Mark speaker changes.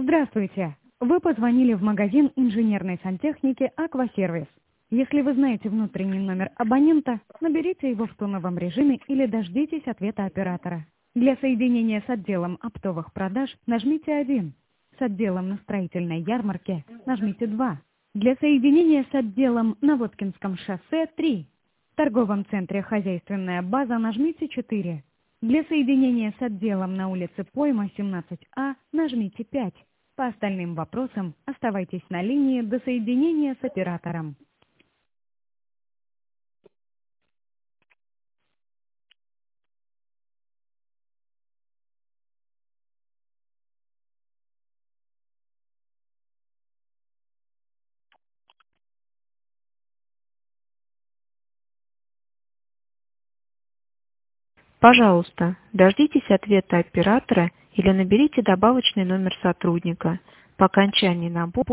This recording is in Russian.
Speaker 1: Здравствуйте! Вы позвонили в магазин инженерной сантехники «Аквасервис». Если вы знаете внутренний номер абонента, наберите его в тоновом режиме или дождитесь ответа оператора. Для соединения с отделом оптовых продаж нажмите 1. С отделом на строительной ярмарке нажмите 2. Для соединения с отделом на Воткинском шоссе 3. В торговом центре «Хозяйственная база» нажмите 4. Для соединения с отделом на улице Пойма, 17А, нажмите 5. По остальным вопросам оставайтесь на линии до соединения с оператором.
Speaker 2: Пожалуйста, дождитесь ответа оператора или наберите добавочный номер сотрудника. По окончании набора